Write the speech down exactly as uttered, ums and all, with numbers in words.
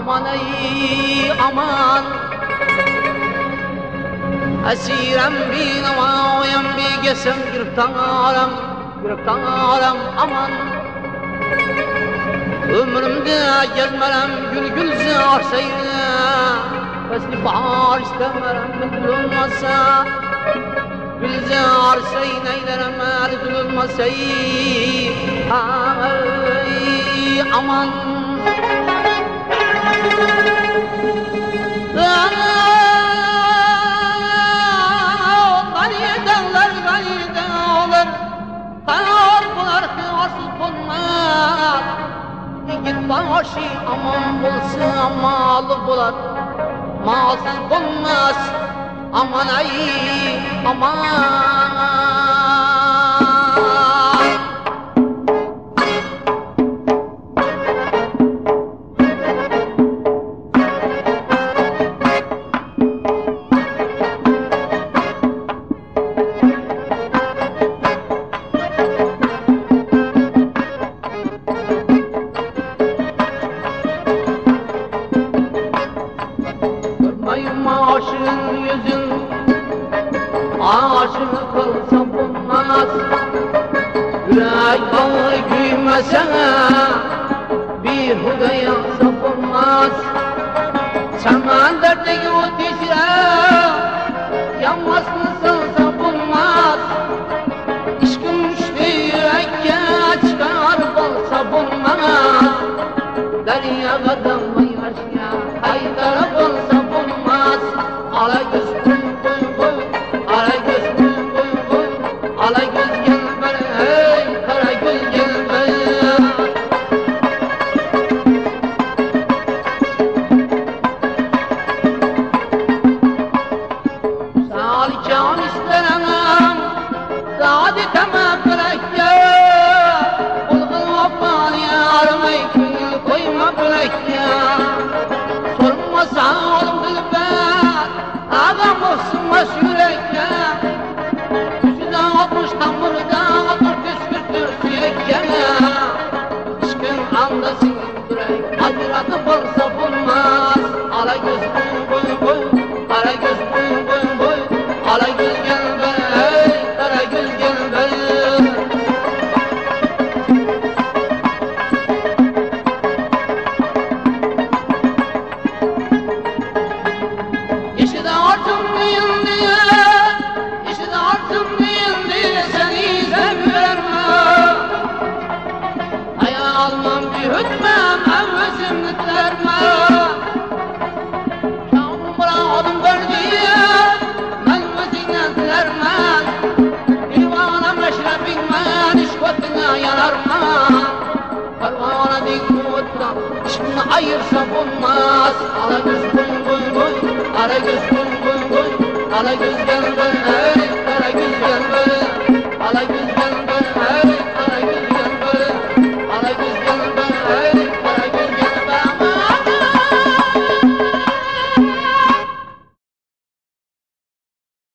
aman ey aman. Esirem bin avayem bir gesem giriptan alem, giriptan alem aman. Ömrümde gezmerem gül gül zar seyre, Fesli bahar istemerem gül olmasa, gül zar seyre eylerem el gül olmasa. Ay aman. Gani dağlar, gani dağlar, kayar bular kıyarsız bulmaz. Git başı aman bulsun malı bular, malsız bulmaz. Aman ay aman. Aşığın yüzün aşık kılsa bulmaz. Yürek bağı güymese bir huda yansa bulmaz. Sen derdeki o dişire yanmasını sılsa bulmaz. İşkın müştü yürekke çıkar bolsa bulmaz. Derya kadınla yaşya haydara bolsa bulmaz. Alay göz koy koy koy, alay göz koy koy koy, alay göz gel bana hey, kara göz gel bana. Salikan isteremem, zadi temem bırakya. Bulgul vapal yarım ey köyü koyma bırakya. Sorma sağolum dilber, ağam olsunmaz yürekle. Yüzüden atmış tamırdan atır püskürtür sürekle. Aşkın andasın yürek, adiratı bolsa bulmaz. Alay göz koy koy koy, alay göz koy koy koy, alay göz gel be hey, kara göz gel be. İşte artım değil diye, işte artım değil diye seni seviyorum. Hayalım bir hükmem, evvesim nitlerme. Kâmım bıradım verdiye, melvezine dilermen. Divana meşrebin men, işkotine yanarman. Pervana dik mutlam, işini ayırsa bulmaz. Ala göz koy koy koy, ala göz koy koy koy, ala göz gel be hey, kara göz gel be, ala göz gel be.